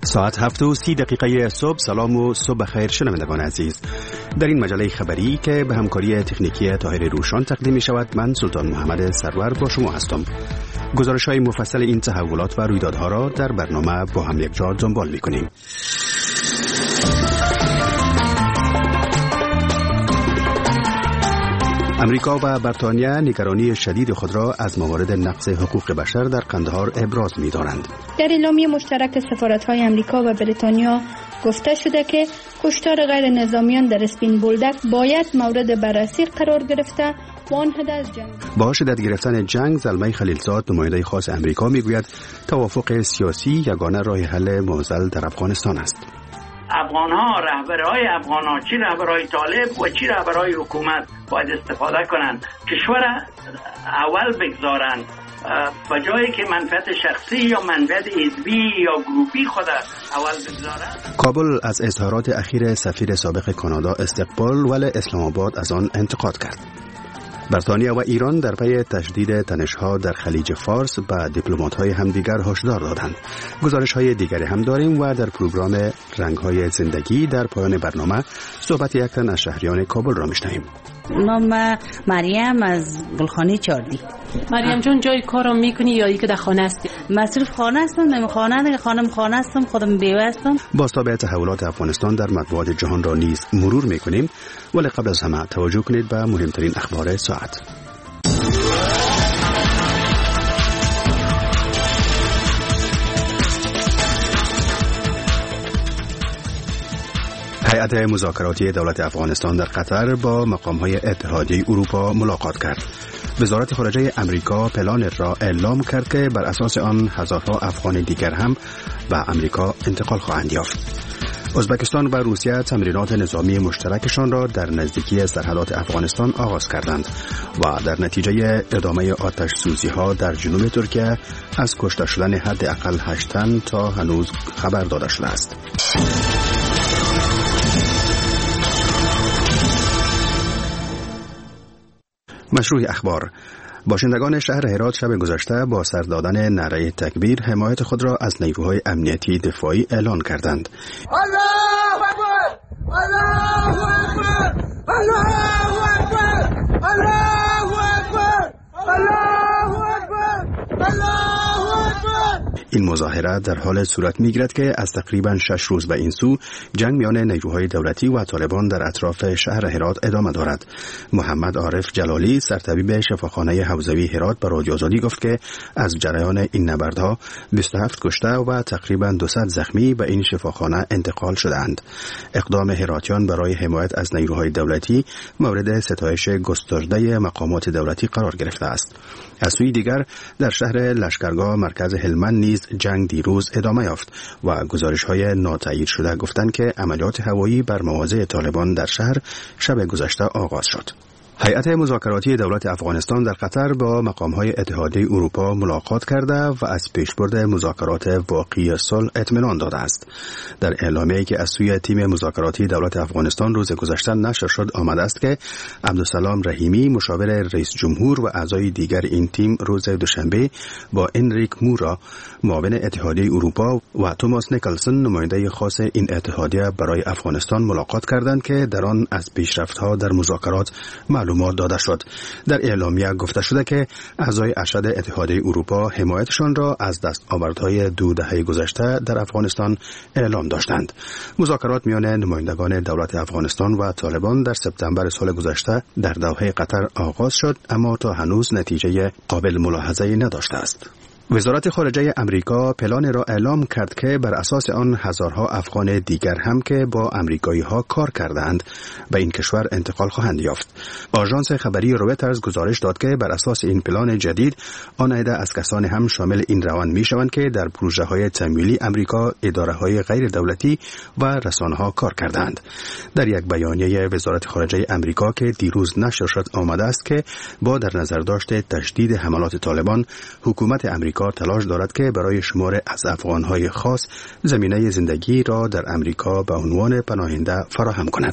ساعت 7:30 صبح. سلام و صبح خیر شنوندگان عزیز. در این مجله خبری که به همکاری تکنیکی طاهر روشان تقدیم می شود، من سلطان محمد سرور با شما هستم. گزارش های مفصل این تحولات و رویدادها را در برنامه با هم یک جا دنبال می کنیم. امریکا و بریتانیا نگرانی شدید خود را از موارد نقض حقوق بشر در قندهار ابراز می دارند. در اعلامیه مشترک سفارت‌های امریکا و بریتانیا گفته شده که کشتار غیر نظامیان در اسپین بولدک باید مورد بررسی قرار گرفته و آن از جنگ. با شدت گرفتن جنگ، زلمه خلیلزاد نماینده خاص امریکا میگوید توافق سیاسی یگانه راه حل معضل در افغانستان است. افغان‌ها، رهبرهای افغان‌ها، چی رهبرهای طالب و چی رهبرهای حکومت باید استفاده کنند، کشور اول بگذارند و جایی که منفعت شخصی یا منفعت حزبی یا گروپی خود اول بگذارند. کابل از اظهارات اخیر سفیر سابق کانادا استقبال، ولی اسلام آباد از آن انتقاد کرد. بریتانیا و ایران در پی تشدید تنش‌ها در خلیج فارس به دیپلمات‌های همدیگر هشدار دادند. گزارش‌های دیگری هم داریم و در پروگرام رنگ‌های زندگی در پایان برنامه صحبت یک تن از شهریان کابل را می‌شنویم. نام مریم از گلخانه چاردی. مریم جون جای کارو میکنی یا اینکه در خانه هستی؟ مصرف خانه هستم، نمی خانه دیگه، خانم خانه هستم، خودم بیوه هستم. بازتاب تحولات افغانستان در مطبوعات جهان را نیز مرور میکنیم، ولی قبل از همه توجه کنید به مهمترین اخبار ساعت. هیئت مذاکراتی دولت افغانستان در قطر با مقام‌های اتحادیه اروپا ملاقات کرد. وزارت خارجه امریکا پلان را اعلام کرد که بر اساس آن هزارها افغان دیگر هم به امریکا انتقال خواهند یافت. ازبکستان و روسیه تمرینات نظامی مشترکشان را در نزدیکی سرحدات افغانستان آغاز کردند و در نتیجه ادامه آتش سوزی‌ها در جنوب ترکیه از کشته شدن حداقل 8 تن تا هنوز خبر داده شده است. مشروع اخبار. باشندگان شهر هرات شب گذشته با سر دادن نعره تکبیر حمایت خود را از نیروهای امنیتی دفاعی اعلان کردند. الله اکبر، الله اکبر، الله اکبر، الله اکبر، الله اکبر، الله اکبر. این مظاهره در حال صورت می‌گیرد که از تقریباً 6 روز به این سو جنگ میان نیروهای دولتی و طالبان در اطراف شهر هرات ادامه دارد. محمد عارف جلالی سرطبیب شفاخانه حوزوی هرات به رادیو آزادی گفت که از جریان این نبردها 27 کشته و تقریباً 200 زخمی به این شفاخانه انتقال شدند. اقدام هراتیان برای حمایت از نیروهای دولتی مورد ستایش گسترده مقامات دولتی قرار گرفته است. از سوی دیگر در شهر لشکرگاه مرکز هلمند نیز جنگ دیروز ادامه یافت و گزارش‌های ناتایید شده گفتند که عملیات هوایی بر مواضع طالبان در شهر شب گذشته آغاز شد. هیئت مذاکراتی دولت افغانستان در قطر با مقام‌های اتحادیه اروپا ملاقات کرده و از پیشبرد مذاکرات واقعی صلح اطمینان داده است. در اعلامیه‌ای که از سوی تیم مذاکراتی دولت افغانستان روز گذشته نشر شد آمده است که عبدالسلام رحیمی مشاور رئیس جمهور و اعضای دیگر این تیم روز دوشنبه با انریک مورا معاون اتحادیه اروپا و توماس نیکلسون نماینده خاص این اتحادیه برای افغانستان ملاقات کردند که در آن از پیشرفت‌ها در مذاکرات معلومات داده شد. در اعلامیه گفته شده که اعضای ارشد اتحادیه اروپا حمایتشان را از دستاوردهای 2 دهه گذشته در افغانستان اعلام داشتند. مذاکرات میان نمایندگان دولت افغانستان و طالبان در سپتامبر سال گذشته در دوحه قطر آغاز شد، اما تا هنوز نتیجه قابل ملاحظه‌ای نداشته است. وزارت خارجه امریکا پلان را اعلام کرد که بر اساس آن هزارها افغان دیگر هم که با امریکایی‌ها کار کردند به این کشور انتقال خواهند یافت. آژانس خبری رویترز گزارش داد که بر اساس این پلان جدید آن عده از کسان هم شامل این روند می‌شوند که در پروژه‌های تمویلی امریکا، اداره‌های غیر دولتی و رسانه‌ها کار کردند. در یک بیانیه وزارت خارجه امریکا که دیروز نشر شد آمده است که با در نظر داشت تشدید حملات طالبان، حکومت امریکا تلاش دارد که برای شمار از افغان‌های خاص زمینه زندگی را در امریکا به عنوان پناهنده فراهم کند.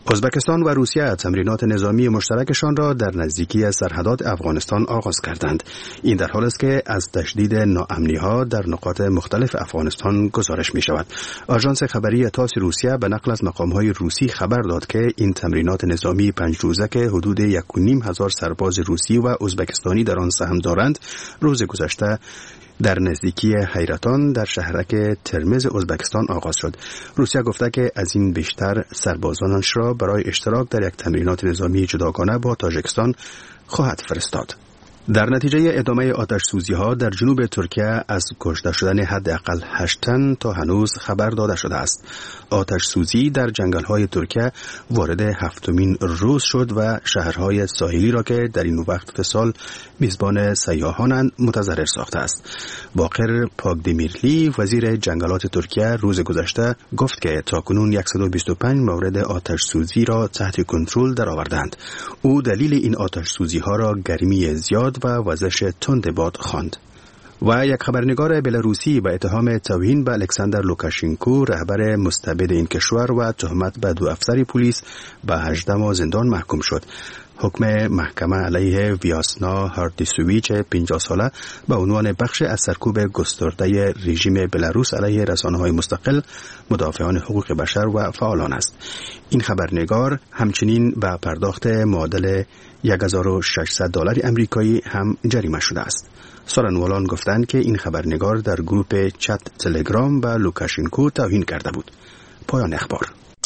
ازبکستان و روسیه تمرینات نظامی مشترکشان را در نزدیکی سرحدات افغانستان آغاز کردند. این در حالی است که از تشدید ناامنی‌ها در نقاط مختلف افغانستان گزارش می‌شود. آژانس خبری تاس روسیه به نقل از مقام‌های روسی خبر داد که این تمرینات نظامی 5 روزه که حدود 1,500 سرباز روسی و ازبکستانی در آن سهم دارند، روز گذشته در نزدیکی حیرتان در شهرک ترمز ازبکستان آغاز شد. روسیه گفته که از این بیشتر سربازانش را برای اشتراک در یک تمرینات نظامی جداگانه با تاجیکستان خواهد فرستاد. در نتیجه ادامه آتش سوزی ها در جنوب ترکیه از کشته شدن حداقل 8 تن تا هنوز خبر داده شده است. آتش سوزی در جنگل های ترکیه وارد 7مین روز شد و شهرهای ساحلی را که در این وقت سال میزبان سیاحانند متضرر ساخته است. باقر پاکدمیرلی وزیر جنگلات ترکیه روز گذشته گفت که تاکنون 125 مورد آتش سوزی را تحت کنترل درآوردند. او دلیل این آتش سوزی ها را گرمی زیاد و وزش تند باد خواند. و یک خبرنگار بلاروسی به اتهام توهین به الکساندر لوکاشنکو رهبر مستبد این کشور و تهمت به 2 افسر پلیس به 18 ماه زندان محکوم شد. حکم محکمه علیه ویاسنا هاردیسویچ 50 ساله به عنوان بخش از سرکوب گسترده رژیم بلاروس علیه رسانه‌های مستقل، مدافعان حقوق بشر و فعالان است. این خبرنگار همچنین به پرداخت معادل $1,600 امریکایی هم جریمه شده است. سخنوران گفتند که این خبرنگار در گروه چت تلگرام به لوکاشنکو توهین کرده بود. پایان اخبار.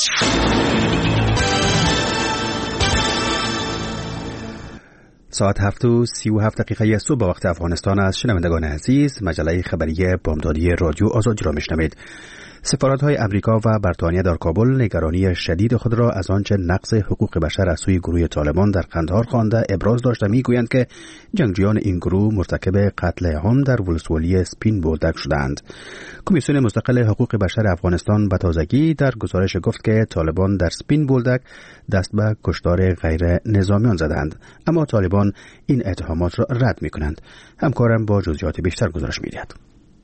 ساعت 7:37 صبح به وقت افغانستان از شنوندگان عزیز، مجله خبری بامدادی رادیو آزادی را میشنوید. سفارت‌های امریکا و بریتانیا در کابل نگرانی شدید خود را از آنچه نقض حقوق بشر از سوی گروه طالبان در قندهار خوانده ابراز داشته میگویند که جنگجویان این گروه مرتکب قتل عام در ولسوالی سپین بولدک شدند. کمیسیون مستقل حقوق بشر افغانستان به تازگی در گزارش گفت که طالبان در سپین بولدک دست به کشتار غیر نظامیان زدند، اما طالبان این اتهامات را رد میکنند. همکارم با جزئیات بیشتر گزارش میدهد.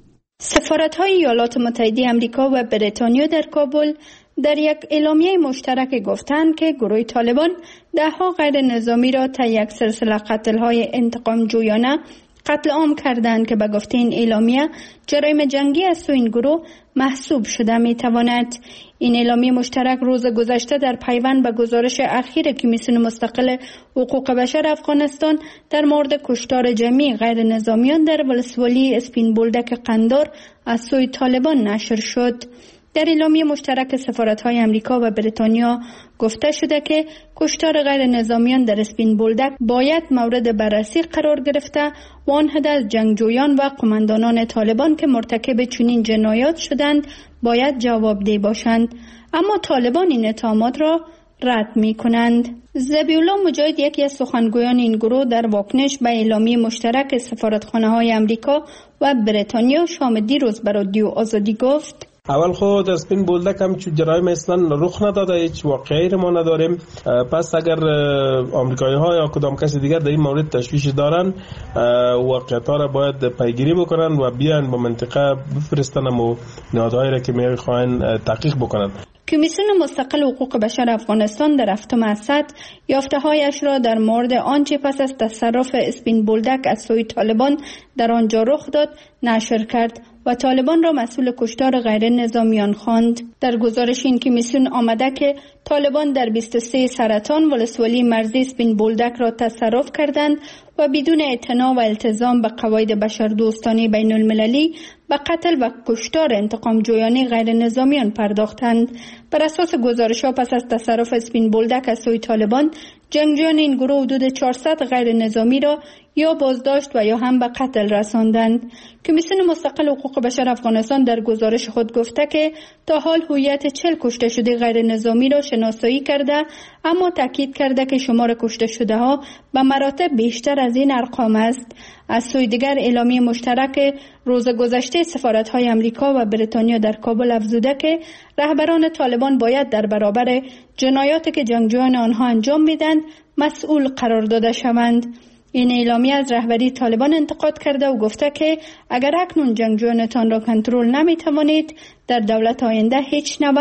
سفارت‌های ایالات متحده آمریکا و بریتانیا در کابل در یک اعلامیه مشترک گفتند که گروه طالبان 10 غیر نظامی را طی یک سلسله قتل‌های انتقام جویانه قتل عام کردند که به گفته این اعلامیه جرایم جنگی از سوی این گروه محسوب شده می‌تواند. این اعلامیه مشترک روز گذشته در پیوند به گزارش اخیر کمیسیون مستقل حقوق بشر افغانستان در مورد کشتار جمعی غیر نظامیان در ولسوالی اسپین بولدک قندار از سوی طالبان نشر شد. در اعلامیه مشترک سفارت‌های امریکا و بریتانیا گفته شده که کشتار غیر نظامیان در اسپین بولدک باید مورد بررسی قرار گرفته و آن از جنگجویان و قماندانان طالبان که مرتکب چنین جنایات شدند باید جوابدهی باشند، اما طالبان این اتهامات را رد می کنند. ذبیحالله مجاهد یکی از سخنگویان این گروه در واکنش به اعلامیه مشترک سفارتخانه‌های امریکا و بریتانیا شام دیروز به رادیو آزادی گفت: اول خود از سپین بولدک هم چون جرایم اصلا رخ نداده، هیچ واقعی ما نداریم. پس اگر آمریکایی ها یا کدام کسی دیگر در این مورد تشویش دارن، واقعیت ها را باید پیگیری بکنن و بیان با منطقه بفرستن و نهادهایی را که میخواین تحقیق بکنن. کمیسیون مستقل حقوق بشر افغانستان در هفتم اسد یافته‌هایش را در مورد آنچه پس از تصرف اسپین بولدک از سوی طالبان در آنجا رخ داد نشر کرد و طالبان را مسئول کشتار غیر نظامیان خواند. در گزارش این کمیسیون آمده که طالبان در 23 سرطان ولسوالی مرزی اسپین بولدک را تصرف کردند و بدون اعتنا و التزام به قواعد بشردوستانه بین المللی به قتل و کشتار انتقام جویانه غیر نظامیان پرداختند. بر اساس گزارش‌ها پس از تصرف اسپین بولدک از سوی طالبان، جنگجویان این گروه حدود 400 غیر نظامی را یا بازداشت و یا هم به قتل رساندند. کمیسیون مستقل حقوق بشر افغانستان در گزارش خود گفته که تا حال هویت 40 کشته شده غیر نظامی را شناسایی کرده، اما تاکید کرده که شمار کشته شده ها به مراتب بیشتر از این ارقام است. از سوی دیگر اعلامیه مشترک روز گذشته سفارت‌های امریکا و بریتانیا در کابل افزوده که رهبران طالبان باید در برابر جنایاتی که جنگجویان آنها انجام میدند مسئول قرار داده شوند. این اعلامیه از رهبری طالبان انتقاد کرده و گفته که اگر اکنون جنگجویانتان را کنترل نمی توانید، در دولت آینده هیچ نوع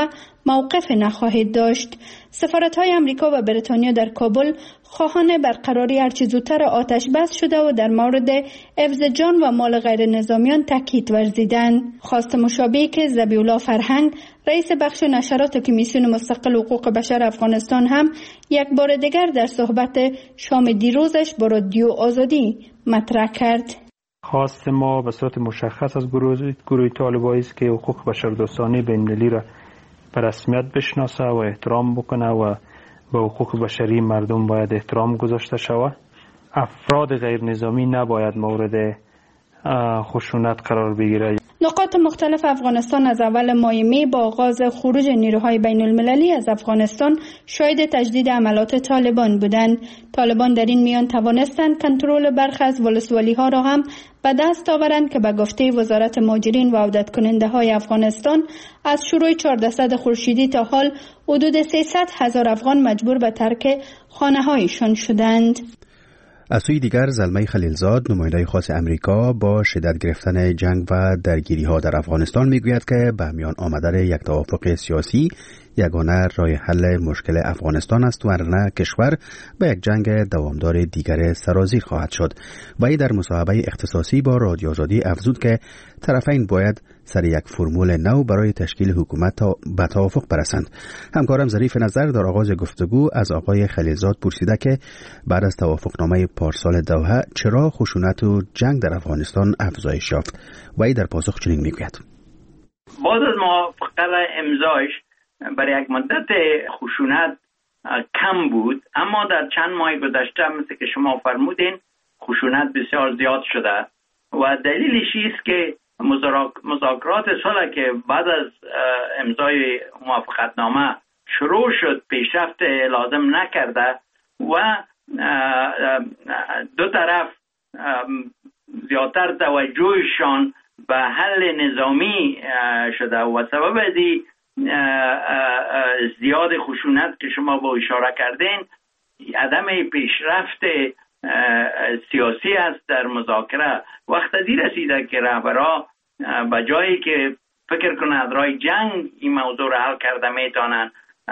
موقف نخواهید داشت. سفارت‌های آمریکا و بریتانیا در کابل خواهان برقراری هرچه زودتر آتش بس شده و در مورد حفظ جان و مال غیر نظامیان تاکید ورزیدند. خواست مشابهی که ذبیح‌الله فرهنگ رئیس بخش نشرات کمیسیون مستقل حقوق بشر افغانستان هم یک بار دیگر در صحبت شام دیروزش با رادیو آزادی مطرح کرد. خواست ما به صورت مشخص از گروه طالبانی است که حقوق بشردوستانه بین‌المللی را به رسمیت بشناسه و احترام بکنه و به حقوق بشری مردم باید احترام گذاشته شود. افراد غیر نظامی نباید مورد خشونت قرار بگیره. نقاط مختلف افغانستان از اول ماه می با آغاز خروج نیروهای بین المللی از افغانستان شاهد تجدید عملات طالبان بودند. طالبان در این میان توانستند کنترل برخی از ولسوالی ها را هم به دست آورند که به گفته وزارت مهاجرین و عودت کننده های افغانستان از شروع 14 خورشیدی تا حال حدود 300,000 افغان مجبور به ترک خانه هایشان شدند. از سوی دیگر زلمه خلیلزاد نماینده خاص امریکا با شدت گرفتن جنگ و درگیری ها در افغانستان میگوید که به میان آمدن یک توافق سیاسی یگانه راه حل مشکل افغانستان است ورنه کشور به یک جنگ دوامدار دیگر سرازیر خواهد شد. وی در مصاحبه اختصاصی با رادیو آزادی افزود که طرفین باید سر یک فرمول نو برای تشکیل حکومت به توافق برسند. همکارم ظریف نظر در آغاز گفتگو از آقای خلیلزاد پرسیده که بعد از توافقنامه پارسال دوحه چرا خشونت و جنگ در افغانستان افزایش یافت. وی در پاسخ چنین میگوید: بعد از موافقه امضایش برای یک مدت خشونت کم بود، اما در چند ماه گذشته مثل که شما فرمودین خشونت بسیار زیاد شده و دلیلش است که مذاکرات صلح که بعد از امضای موافقتنامه شروع شد پیشرفت لازم نکرده و دو طرف زیادتر توجهشان به حل نظامی شده و سبب ازی زیاد خشونت که شما با اشاره کردین عدم پیشرفت سیاسی است در مذاکره. وقت دی رسیده که رهبرها به جایی که فکر کنند رای جنگ این موضوع را حل کرده میتونن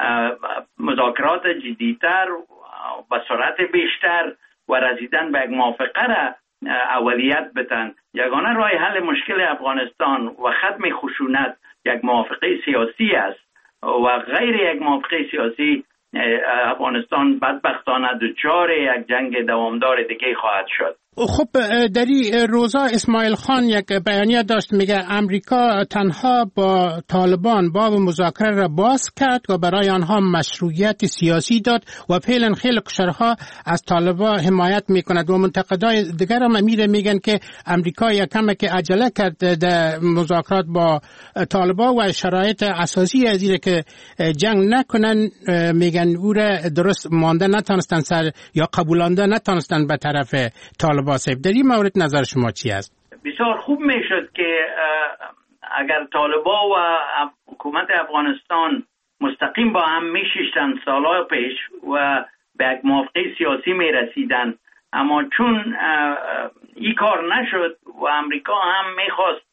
مذاکرات جدیتر با سرعت بیشتر و رسیدن به یک موافقه را اولیت بدن. یگانه راه حل مشکل افغانستان و ختم خشونت یک موافقه سیاسی است و غیر یک موافقه سیاسی افغانستان بدبختانه دچار یک جنگ دوامدار دیگه خواهد شد. خب در این روزا اسماعیل خان یک بیانیه داشت، میگه امریکا تنها با طالبان باب مذاکره را باز کرد و برای آنها مشروعیت سیاسی داد و فعلا خیلی کشورها از طالبان حمایت میکند و منتقدای دیگر هم میگن که امریکا یکم که عجله کرد در مذاکرات با طالبان و شرایط اساسی از اینه که جنگ نکنن میگن او را درست مانده نتونستن سر یا قبولانده نتونستن به طرف طالبان. در این مورد نظر شما چی است؟ بسیار خوب میشد که اگر طالبان و حکومت افغانستان مستقیم با هم میشیشتن سالهای پیش و به یک موافقه سیاسی میرسیدن، اما چون این کار نشد و امریکا هم میخواست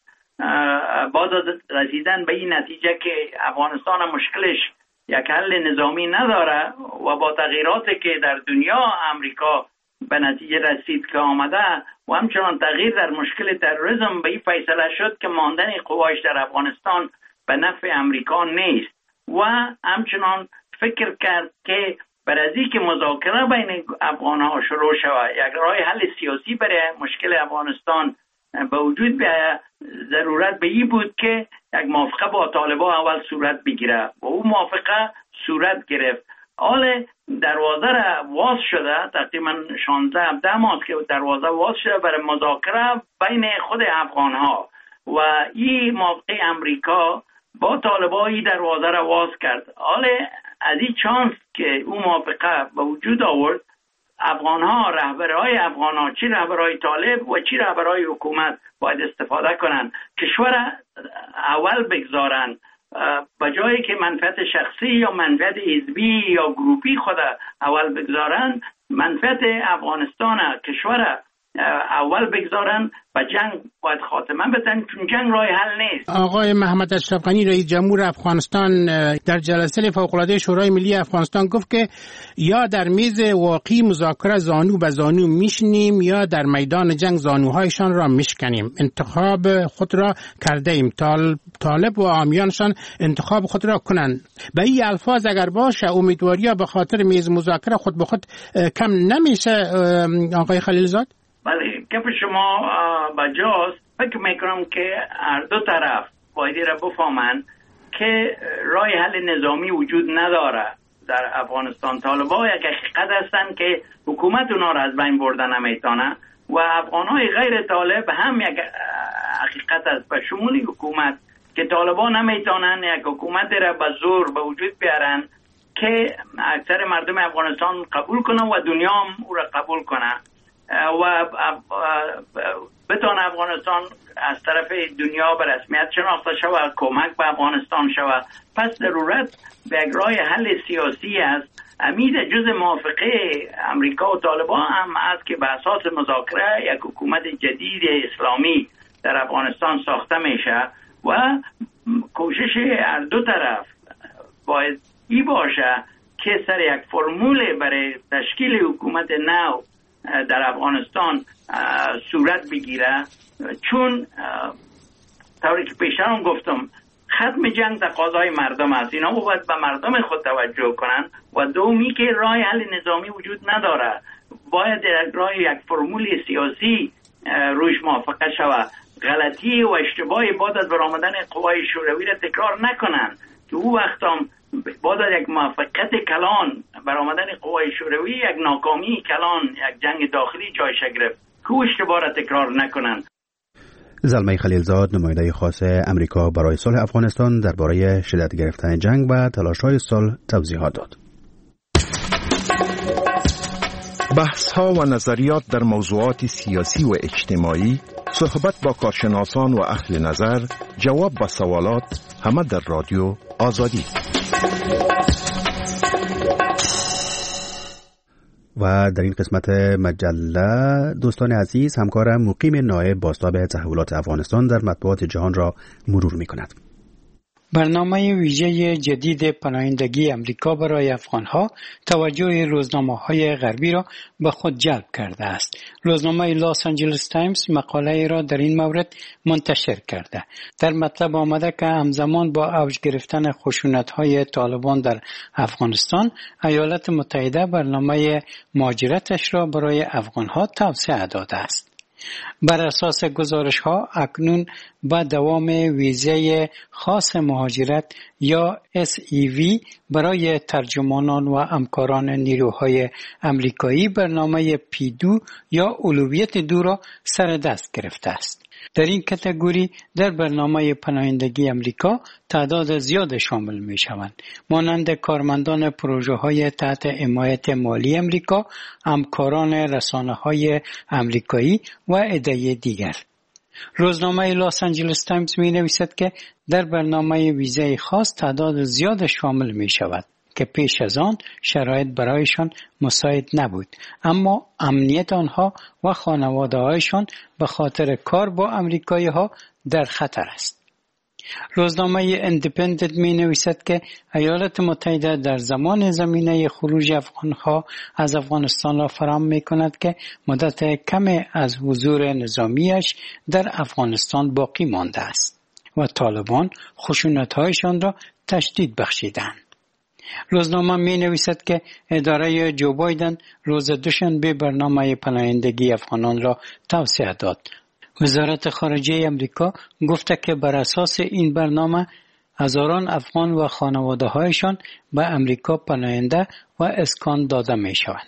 بعد از رسیدن به این نتیجه که افغانستان مشکلش یک حل نظامی نداره و با تغییراتی که در دنیا امریکا به نتیجه رسید که آمده و همچنان تغییر در مشکل تروریسم به این فیصله شد که ماندن قوایش در افغانستان به نفع امریکا نیست و همچنان فکر کرد که برای که مذاکره بین افغانها شروع شود یک راه حل سیاسی برای مشکل افغانستان به وجود بیاید، ضرورت به این بود که یک موافقه با طالبان اول صورت بگیره و اون موافقه صورت گرفت. حال دروازه را واز شده، تقریبا 16-17 ماه که دروازه واز شده برای مذاکره بین خود افغان ها و این موافقه امریکا با طالبان این دروازه را واز کرد. حال از این چانس که اون موافقه به وجود آورد، افغان ها، رهبرهای افغان ها، چی رهبرهای طالب و چی رهبرهای حکومت باید استفاده کنن، کشور اول بگذارن به جایی که منفعت شخصی یا منفعت حزبی یا گروپی خود اول بگذارن، منفعت افغانستان کشور اول بگذارن و جنگ باید خاتمه بدن، چون جنگ راه حل نیست. آقای محمد اشرف غنی رئیس جمهور افغانستان در جلسه فوق‌العاده شورای ملی افغانستان گفت که یا در میز واقعی مذاکره زانو به زانو میشینیم یا در میدان جنگ زانوهایشان را میشکنیم. انتخاب خود را کرده ایم. طالب و عامیانشان انتخاب خود را کنند. به این الفاظ اگر باشه امیدواری به خاطر میز مذاکره خود به خود کم نمیشه آقای خلیلزاد؟ بله، گپ شما بجاست. فکر میکنم که هر دو طرف باید را بفهمن که راه حل نظامی وجود نداره در افغانستان. طالبان یک حقیقت هستن که حکومت اونا را از بین بردن نمیتونه و افغانهای غیر طالب هم یک حقیقت است به شمول حکومت که طالبان نمیتونن یک حکومت را به زور به وجود بیارن که اکثر مردم افغانستان قبول کنه و دنیا هم او را قبول کنه و بتونه افغانستان از طرف دنیا به رسمیت شناخته شود، کمک به افغانستان شود. پس ضرورت به یک راه حل سیاسی است. امید جز موافقه امریکا و طالبان هم است که به اساس مذاکره یک حکومت جدید اسلامی در افغانستان ساخته میشه و کوشش هر دو طرف باید ای باشه که سر یک فرمول برای تشکیل حکومت نو در افغانستان صورت بگیره، چون طوری که پیشتر هم گفتم ختم جنگ تقاضای مردم است. اینا باید به مردم خود توجه کنن و دومی که راه حل نظامی وجود نداره، باید در راه یک فرمول سیاسی روش موافقه شود. غلطی و اشتباهی بعد از برآمدن قوای شوروی را تکرار نکنن که او وقت هم بعد از یک موفقیت کلان برآمدن قوای شوروی یک ناکامی کلان، یک جنگ داخلی جایش گرفت که اشتباه را تکرار نکنن. زلمه خلیلزاد نماینده خاص امریکا برای صلح افغانستان درباره شدت گرفتن جنگ و تلاش‌های صلح توضیحات داد. بحث‌ها و نظریات در موضوعات سیاسی و اجتماعی، صحبت با کارشناسان و اهل نظر، جواب به سوالات، همه در رادیو آزادی. و در این قسمت مجله دوستان عزیز، همکارم مقیم نایب بازتاب تحولات افغانستان در مطبوعات جهان را مرور می کند. برنامه ویژه جدید پناهندگی امریکا برای افغانها توجه روزنامه‌های غربی را به خود جلب کرده است. روزنامه لاس آنجلس تایمز مقاله را در این مورد منتشر کرده. در مطلب آمده که همزمان با اوج گرفتن خشونت‌های طالبان در افغانستان، ایالات متحده برنامه مهاجرتش را برای افغانها توسعه داده است. بر اساس گزارش‌ها اکنون با دوام ویزه خاص مهاجرت یا SEV برای ترجمانان و همکاران نیروهای امریکایی برنامه P2 یا اولویت 2 را سر دست گرفته است. در این کاتگوری در برنامه پناهندگی امریکا تعداد زیاد شامل می شوند، مانند کارمندان پروژه های تحت حمایت مالی امریکا، همکاران رسانه های امریکایی و عده دیگر. روزنامه لاس آنجلس تایمز می نویسد که در برنامه ویزه خاص تعداد زیاد شامل می شود که پیش از آن شرایط برایشان مساعد نبود، اما امنیت آنها و خانواده هایشان به خاطر کار با امریکایی ها در خطر است. روزنامه اندیپندنت می نویسد که ایالات متحده در زمان زمینه خروج افغانها از افغانستان را فراهم می کند که مدت کم از حضور نظامیش در افغانستان باقی مانده است و طالبان خشونت‌هایشان را تشدید بخشیدند. روزنامه می نویسد که اداره جو بایدن روز دوشنبه برنامه پناهندگی افغانان را توسعه داد. وزارت خارجه امریکا گفته که بر اساس این برنامه هزاران افغان و خانواده هایشان به امریکا پناهنده و اسکان داده می شوند.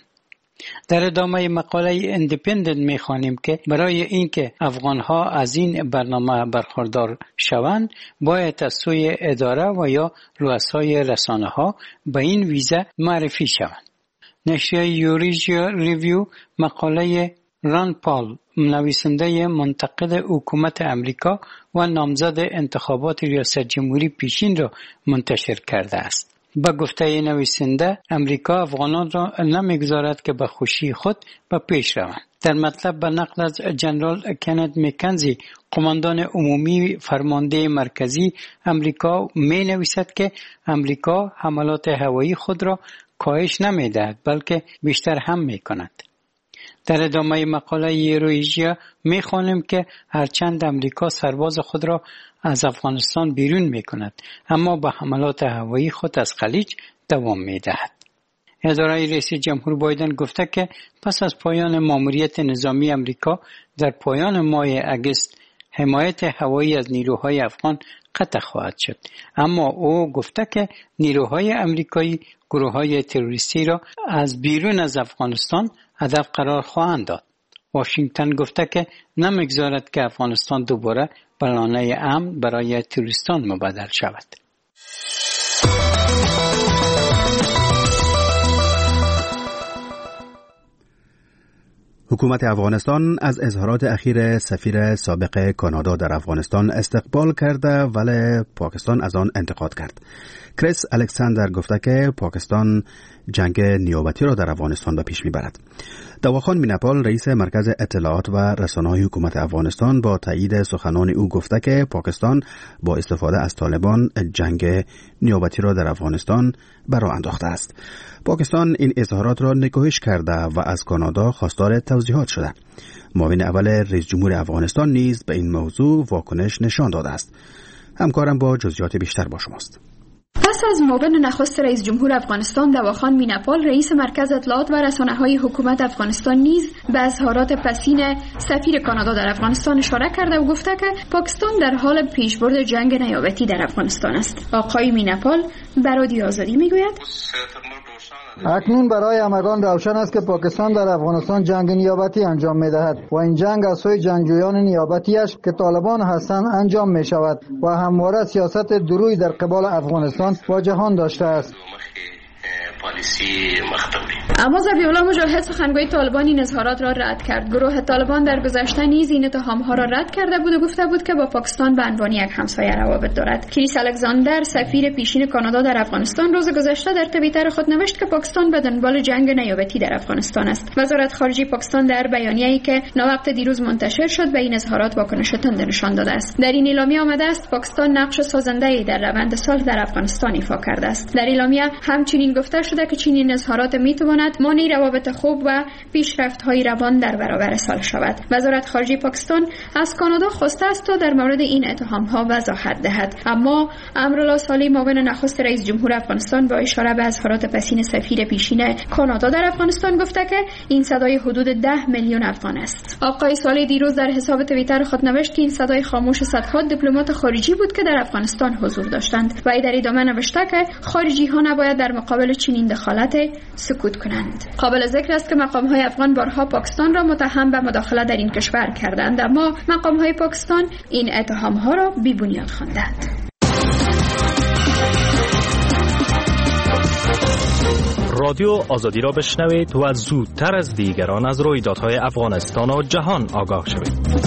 در ادامه مقاله اندیپندنت می خوانیم که برای اینکه افغانها از این برنامه برخوردار شوند باید از سوی اداره و یا رؤسای رسانه ها به این ویزه معرفی شوند. نشریه یوریجیا ریویو مقاله ران پال، نویسنده منتقد حکومت امریکا و نامزد انتخابات ریاست جمهوری پیشین را منتشر کرده است. با گفته نویسنده، امریکا افغانان را نمیگذارد که به خوشی خود به پیش روند. در مطلب به نقل از جنرال کنت مکنزی قماندان عمومی فرمانده مرکزی امریکا می نویسد که امریکا حملات هوایی خود را کاهش نمی دهد بلکه بیشتر هم می کند. در ادامه مقاله یورویژیا می خوانیم که هرچند امریکا سرباز خود را از افغانستان بیرون می کند اما به حملات هوایی خود از خلیج دوام می دهد. اداره رئیس جمهور بایدن گفته که پس از پایان ماموریت نظامی امریکا در پایان ماه اگست حمایت هوایی از نیروهای افغان قطع خواهد شد. اما او گفته که نیروهای امریکایی گروه‌های تروریستی را از بیرون از افغانستان هدف قرار خواهند داد. واشنگتن گفته که نمیگذارد که افغانستان دوباره به لانه امن برای تروریستان مبدل شود. حکومت افغانستان از اظهارات اخیر سفیر سابق کانادا در افغانستان استقبال کرده ولی پاکستان از آن انتقاد کرد. کریس الکساندر گفته که پاکستان جنگ نیابتی را در افغانستان به پیش میبرد. دواخان مینپال رئیس مرکز اطلاعات و رسانه‌های حکومت افغانستان با تایید سخنان او گفته که پاکستان با استفاده از طالبان جنگ نیابتی را در افغانستان برا انداخته است. پاکستان این اظهارات را نکوهش کرده و از کانادا خواستار توضیحات شده. معاون اول رئیس جمهور افغانستان نیز به این موضوع واکنش نشان داده است. همکارم با جزئیات بیشتر با شماست. پس از معاون نخست رئیس جمهور افغانستان دواخان مینپال رئیس مرکز اطلاعات و رسانه‌های حکومت افغانستان نیز به اظهارات پسین سفیر کانادا در افغانستان اشاره کرده و گفته که پاکستان در حال پیشبرد جنگ نیابتی در افغانستان است. آقای مینپال بر رادیو آزادی میگوید اکنون برای همگان روشن است که پاکستان در افغانستان جنگ نیابتی انجام می‌دهد و این جنگ از سوی جنگجویان نیابتیش که طالبان هستند انجام می‌شود و همواره سیاست درویی در قبال افغانستان و جهان داشته است. اما ذبیح الله مجاهد سخنگوی طالبان این اظهارات را رد کرد. گروه طالبان در گذشته نیز این اتهام‌ها را رد کرده بود و گفته بود که با پاکستان به عنوان یک همسایه روابط دارد. کریس الکساندر سفیر پیشین کانادا در افغانستان روز گذشته در توییتر خود نوشت که پاکستان به دنبال جنگ نیابتی در افغانستان است. وزارت خارجه پاکستان در بیانیه‌ای که ناوقت دیروز منتشر شد به این اظهارات واکنش تند نشان داده است. در این اعلامیه آمده است پاکستان نقش سازنده‌ای در روند صلح در افغانستان ایفا کرده است. در اعلامیه همچنین گفته شده که چنین اظهارات میتواند مانع روابط خوب و پیشرفت‌های روان در برابر صلح شود. وزارت خارجه پاکستان از کانادا خواسته است تا در مورد این اتهام‌ها وضاحت دهد. اما امرالله صالح معاون نخست رئیس جمهور افغانستان با اشاره به اظهارات پسین سفیر پیشین کانادا در افغانستان گفته که این صدای حدود 10 میلیون افغان است. آقای صالح دیروز در حساب توییتر خود نوشت که این صدای خاموش صدها دیپلمات خارجی بود که در افغانستان حضور داشتند و در ادامه نوشته که خارجی‌ها نباید در مقابل چنین دخالت سکوت کنند. قابل ذکر است که مقام‌های افغان بارها پاکستان را متهم به مداخله در این کشور کردند اما مقام‌های پاکستان این اتهام‌ها را بی‌بنیاد خواندند. رادیو آزادی را بشنوید و زودتر از دیگران از رویدادهای افغانستان و جهان آگاه شوید.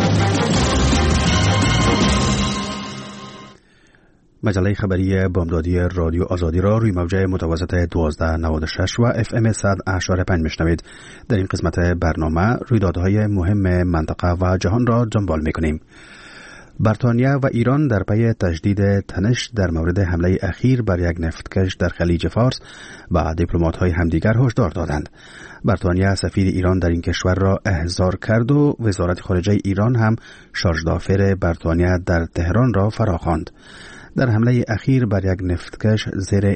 مجله خبری بامدادی رادیو آزادی را روی موجه متوسط 1296 و اف ام 100.5 میشنوید. در این قسمت برنامه رویدادهای مهم منطقه و جهان را دنبال میکنیم. بریتانیا و ایران در پی تجدید تنش در مورد حمله اخیر بر یک نفتکش در خلیج فارس و دیپلمات‌های همدیگر هشدار دادند. بریتانیا سفیر ایران در این کشور را احضار کرد و وزارت خارجه ایران هم شارژدافر بریتانیا در تهران را فراخواند. در حمله اخیر بر یک نفتکش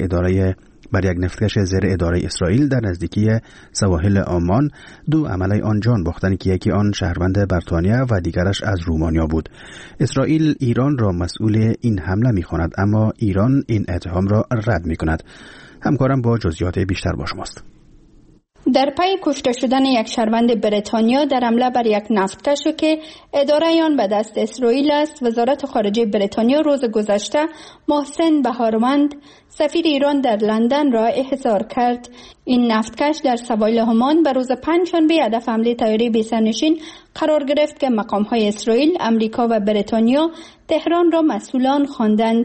زیر اداره اسرائیل در نزدیکی سواحل عمان 2 عمله آن جان باختند که یکی آن شهروند بریتانیا و دیگرش از رومانیا بود. اسرائیل ایران را مسئول این حمله می‌خواند اما ایران این اتهام را رد می‌کند. همکارم با جزئیات بیشتر با شماست. در پی کشته شدن یک شهروند بریتانیا در حمله بر یک نفتکش که اداره آن به دست اسرائیل است، وزارت خارجه بریتانیا روز گذشته محسن بهاروند سفیر ایران در لندن را احضار کرد. این نفتکش در سواحل عمان به روز پنجشنبه هدف حمله طیاره بی‌سرنشین قرار گرفت که مقام‌های اسرائیل، امریکا و بریتانیا تهران را مسئولان خواندند.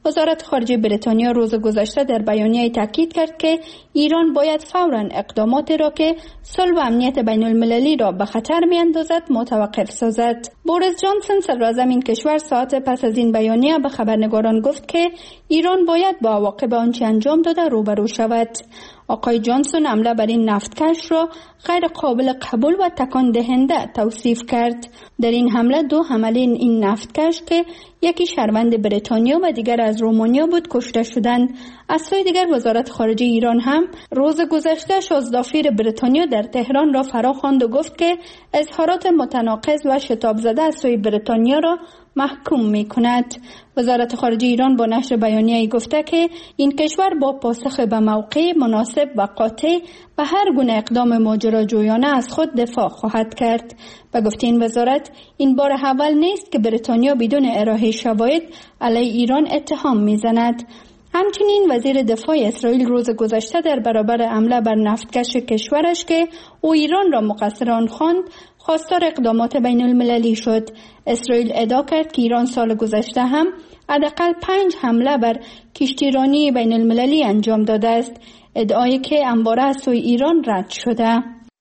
وزارت خارجه بریتانیا روز گذشته در بیانیه تاکید کرد که ایران باید فوراً اقداماتی را که صلح و امنیت بین المللی را به خطر می‌اندازد متوقف سازد. بوریس جانسون صدراعظم این کشور ساعت پس از این بیانیه به خبرنگاران گفت که ایران باید با عواقب آنچه انجام داده روبرو شود. آقای جانسون حمله بر این نفتکش را غیر قابل قبول و تکان دهنده توصیف کرد. در این حمله 2 حامله این نفتکش که یکی شهروند بریتانیا و دیگر از رومانیا بود کشته شدند. از سوی دیگر وزارت خارجه ایران هم روز گذشته شازدافیر بریتانیا در تهران را فرا خواند و گفت که اظهارات متناقض و شتاب زده از سوی بریتانیا را محکوم می کند. وزارت خارجه ایران با نشر بیانیه‌ای گفته که این کشور با پاسخ به موقع مناسب و قاطع به هر گونه اقدام ماجراجویانه از خود دفاع خواهد کرد. به گفته این وزارت این بار اول نیست که بریتانیا بدون ارائه شواهد علیه ایران اتهام می‌زند. همچنین وزیر دفاع اسرائیل روز گذشته در برابر حمله بر نفتکش کشورش که او ایران را مقصر آن خواند خواستار اقدامات بین المللی شد. اسرائیل ادعا کرد که ایران سال گذشته هم حداقل 5 حمله بر کشتیرانی بین المللی انجام داده است، ادعایی که همواره از سوی ایران رد شده.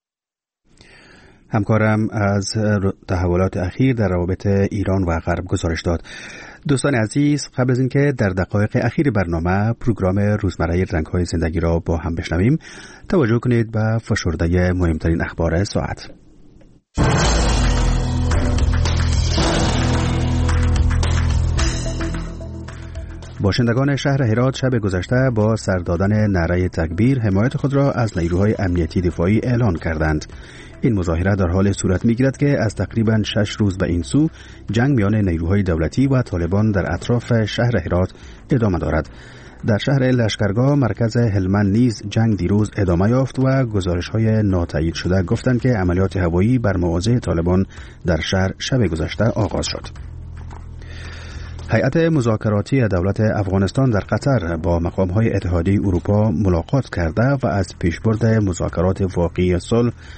همکارم از تحولات اخیر در روابط ایران و غرب گزارش داد. دوستان عزیز، قبل از اینکه در دقایق اخیر برنامه پروگرام روزمره رنگ‌های زندگی را با هم بشنویم، توجه کنید به فشرده مهمترین اخبار ساعت. باشندگان شهر هرات شب گذشته با سر دادن نعره تکبیر حمایت خود را از نیروهای امنیتی دفاعی اعلان کردند. این مظاهره در حال صورت می‌گیرد که از تقریباً 6 روز به این سو جنگ میان نیروهای دولتی و طالبان در اطراف شهر هرات ادامه دارد. در شهر لشکرگاه مرکز هلمند نیز جنگ دیروز ادامه یافت و گزارش‌های ناتایید شده گفتند که عملیات هوایی بر مواضع طالبان در شهر شب گذشته آغاز شد. هیئت مذاکراتی دولت افغانستان در قطر با مقام‌های اتحادیه اروپا ملاقات کرده و از پیشبرد مذاکرات واقعی صلح